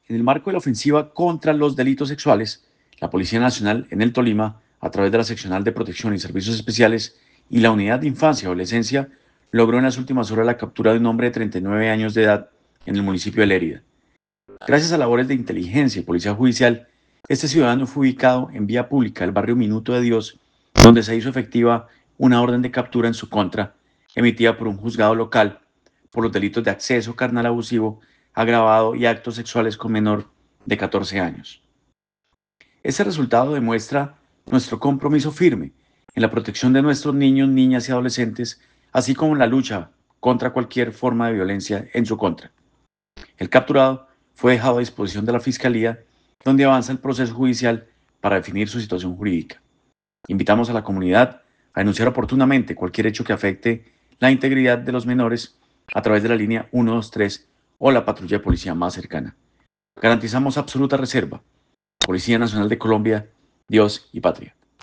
En el marco de la ofensiva contra los delitos sexuales, la Policía Nacional en el Tolima, a través de la Seccional de Protección y Servicios Especiales y la Unidad de Infancia y Adolescencia, logró en las últimas horas la captura de un hombre de 39 años de edad en el municipio de Lérida. Gracias a labores de inteligencia y policía judicial, este ciudadano fue ubicado en vía pública del barrio Minuto de Dios, donde se hizo efectiva una orden de captura en su contra, emitida por un juzgado local por los delitos de acceso carnal abusivo, agravado y actos sexuales con menor de 14 años. Este resultado demuestra nuestro compromiso firme en la protección de nuestros niños, niñas y adolescentes, así como en la lucha contra cualquier forma de violencia en su contra. El capturado fue dejado a disposición de la Fiscalía, donde avanza el proceso judicial para definir su situación jurídica. Invitamos a la comunidad a denunciar oportunamente cualquier hecho que afecte la integridad de los menores a través de la línea 123 o la patrulla de policía más cercana. Garantizamos absoluta reserva. Policía Nacional de Colombia, Dios y Patria.